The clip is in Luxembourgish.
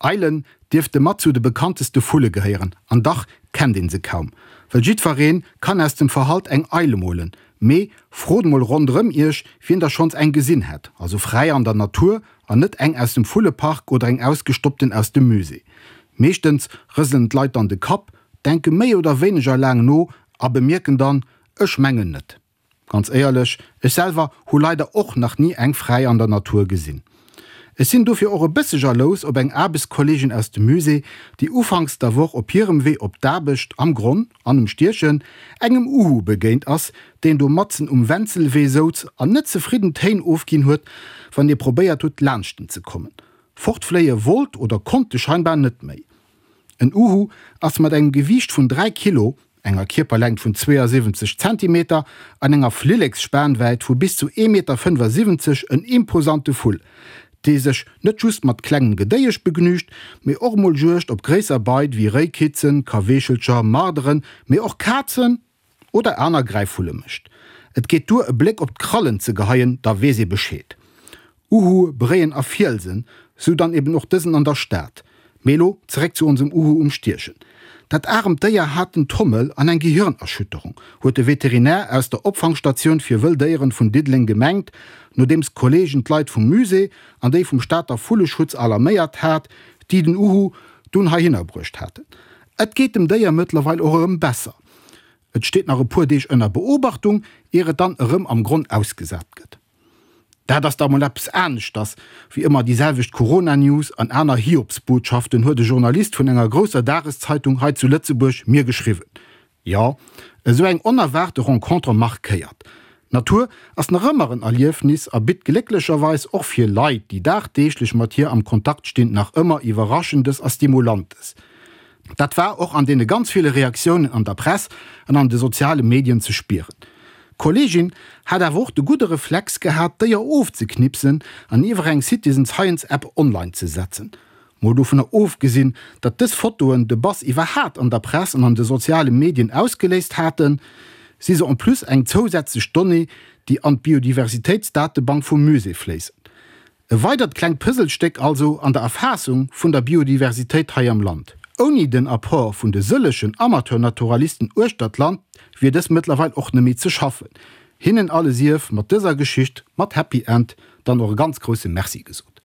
Eilen dürfte mat zu de bekannteste Fulle geheieren. An Dach kennt den se kaum. Weil Jidvaren kann aus dem Verhalt eng Eile molen. Me frodenmol rondrem irsch, wie der schons eng Gesinn hat. Also frei an der Natur, an net eng aus dem Fullepark oder eng ausgestoppten aus dem Muse. Mechtens rüsseln Leiit an de Kap, denke méi oder weniger lang no, a bemerken dann, ech mengen net. Ganz ehrlich, ich selber hu leider och noch nie eng frei an der Natur gesinn. Es sind dofir eure bisseger los ob eng Erbeskollegin aus dem Muse, die ufangs der Woche op ihrem Weh op Dabecht am Grund, an dem Stierchen, engem Uhu begéint ass, den du Matzen Wenzelweh sot an net zufrieden Tein ofgin huet, wann dir probéiert tut Lernchten zu kommen. Fortfleie wollt oder konnte scheinbar net méi. Ein Uhu ass mat eng Gewicht von 3 Kilo, enger Kierperlängt von 72 cm, an enger Flillex-Spernweit vu bis zu 1,75 m en imposante Full, die sech net just mat klengen gedeiech begnücht, méi och mal juercht op Gräsarbeit wie Rehkitzen, Kaweschelcher, Marderen, méi och Katzen oder Äner Greiffulle mischt. Et geht du e Blick op Krallen ze geheien, da we se beschéet. Uhu breien a Fielsinn, so dann eben noch dissen an der Stadt. Melo zerreckt zu unserem Uhu Stierchen. Dat arm Deier hat den Trommel an eng Gehirnerschütterung, huet de Veterinär aus der Opfangstation fir Wilddeieren vun Didling gemengt, no dems Kollegentleit vum Muse an déi vum Staater Fulleschutz alarméiert hat, die den Uhu dun ha hinnerbrucht hatte. Et geht dem Deier mittlerweile eurem besser. Et steht nach pur deich ënner Beobachtung, ehre dann erëm am Grund ausgesat gëtt. Da das da mal etwas ernst, das wie immer dieselbe Corona-News an einer Hiobsbotschaften hört der Journalist von einer großen Tageszeitung heute zu Lützeburg mir geschrieben. Ja, so ein unerwartete Rencontre markiert. Natur als nach immer ein Erlebnis, aber glücklicherweise auch für Leute, die tagtäglich mit hier am Kontakt stehen, nach immer Überraschendes als Stimulantes. Das war auch an denen ganz viele Reaktionen an der Presse und an den sozialen Medien zu spüren. Kollegin hat er auch de gute Reflex gehabt, der ja aufzuknipsen, an ihre eng Citizen Science App online zu setzen. Mo du von der aufgesehen, dat das Fotoen de Bass iwwer hat an der Presse und an de sozialen Medien ausgelesen hatten, sie so an plus eng zusätzliche Stunde, die an Biodiversitätsdatenbank vom Muse fließen. E weitert klein Puzzlesteck also an der Erfassung von der Biodiversität hier am Land. Ohne den Apport von de sëllechen Amateurnaturalisten Urstadtland wird es mittlerweile auch nämlich zu schaffen. Hinnen alle Sief mit dieser Geschichte, mit Happy End, dann noch ganz große Merci gesucht.